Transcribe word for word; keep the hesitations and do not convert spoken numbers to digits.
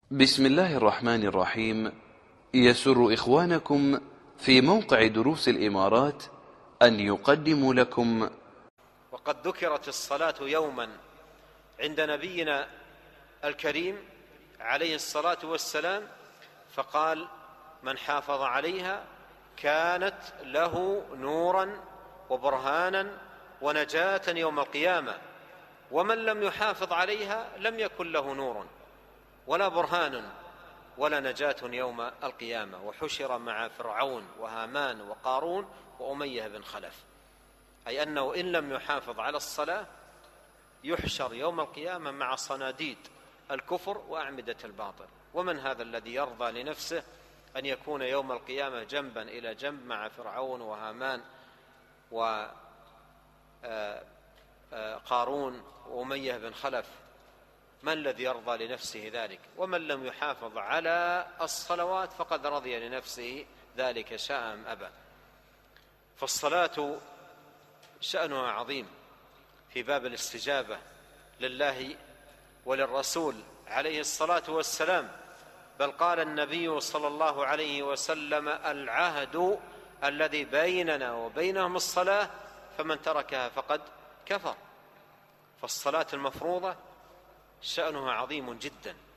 بسم الله الرحمن الرحيم. يسر إخوانكم في موقع دروس الإمارات أن يقدموا لكم. وقد ذكرت الصلاة يوما عند نبينا الكريم عليه الصلاة والسلام، فقال: من حافظ عليها كانت له نورا وبرهانا ونجاة يوم القيامة، ومن لم يحافظ عليها لم يكن له نور ولا برهان ولا نجاة يوم القيامة، وحشر مع فرعون وهامان وقارون وأمية بن خلف. أي أنه إن لم يحافظ على الصلاة يحشر يوم القيامة مع صناديد الكفر وأعمدة الباطل. ومن هذا الذي يرضى لنفسه أن يكون يوم القيامة جنبا إلى جنب مع فرعون وهامان وقارون وأمية بن خلف؟ من الذي يرضى لنفسه ذلك؟ ومن لم يحافظ على الصلوات فقد رضي لنفسه ذلك شاء أم أبى. فالصلاة شأنها عظيم في باب الاستجابة لله وللرسول عليه الصلاة والسلام، بل قال النبي صلى الله عليه وسلم: العهد الذي بيننا وبينهم الصلاة، فمن تركها فقد كفر. فالصلاة المفروضة شأنها عظيم جدا،